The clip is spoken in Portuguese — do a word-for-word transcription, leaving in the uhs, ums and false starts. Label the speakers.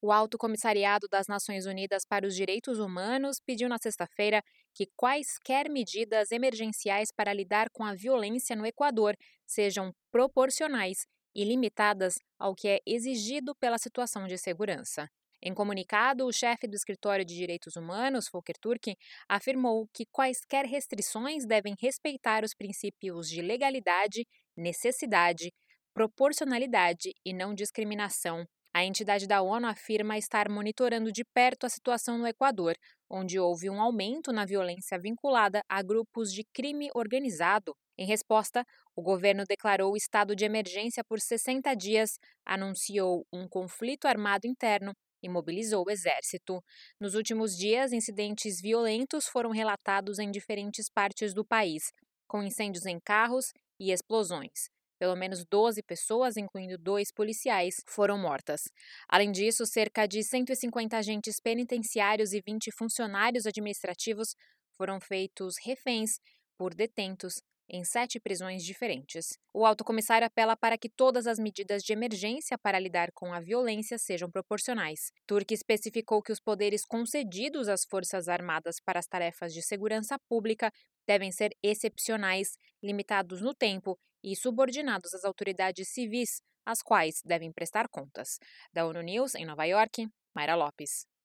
Speaker 1: O Alto Comissariado das Nações Unidas para os Direitos Humanos pediu na sexta-feira que quaisquer medidas emergenciais para lidar com a violência no Equador sejam proporcionais e limitadas ao que é exigido pela situação de segurança. Em comunicado, o chefe do Escritório de Direitos Humanos, Volker Turk, afirmou que quaisquer restrições devem respeitar os princípios de legalidade, necessidade, proporcionalidade e não discriminação. A entidade da ONU afirma estar monitorando de perto a situação no Equador, onde houve um aumento na violência vinculada a grupos de crime organizado. Em resposta, o governo declarou estado de emergência por sessenta dias, anunciou um conflito armado interno e mobilizou o exército. Nos últimos dias, incidentes violentos foram relatados em diferentes partes do país, com incêndios em carros e explosões. Pelo menos doze pessoas, incluindo dois policiais, foram mortas. Além disso, cerca de cento e cinquenta agentes penitenciários e vinte funcionários administrativos foram feitos reféns por detentos em sete prisões diferentes. O alto comissário apela para que todas as medidas de emergência para lidar com a violência sejam proporcionais. Turk especificou que os poderes concedidos às Forças Armadas para as tarefas de segurança pública devem ser excepcionais, limitados no tempo e subordinados às autoridades civis, às quais devem prestar contas. Da ONU News, em Nova York, Mayra Lopes.